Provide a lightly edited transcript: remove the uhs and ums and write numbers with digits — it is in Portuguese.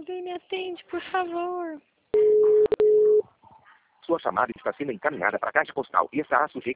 Alguém me atende, por favor. Sua chamada está sendo encaminhada para a caixa postal e estará sujeita